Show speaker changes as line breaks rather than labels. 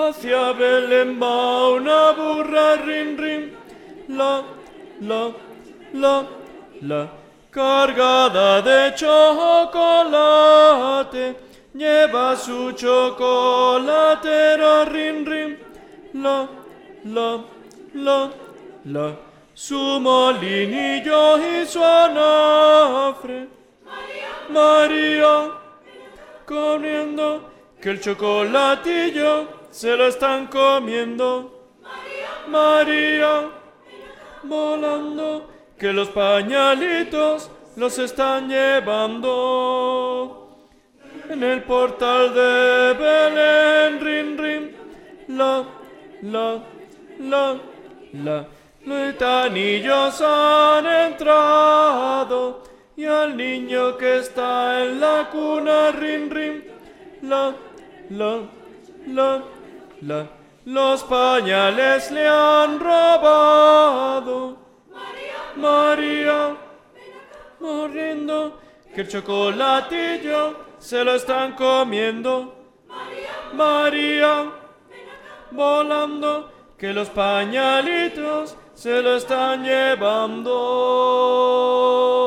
Hacia Belén va una burra, rin, rin, la, la, la, cargada de chocolate, lleva su chocolatera, rin, rin, la, su molinillo y su anafre. María, corriendo, que el chocolatillo se lo están comiendo. María, volando, que los pañalitos los están llevando. En el portal de Belén, rin, rin, los gitanillos han entrado y al niño que está en la cuna, rin, rin, los pañales le han robado. María, morriendo, que el chocolatillo se lo están comiendo. María, volando, que los pañalitos se lo están llevando.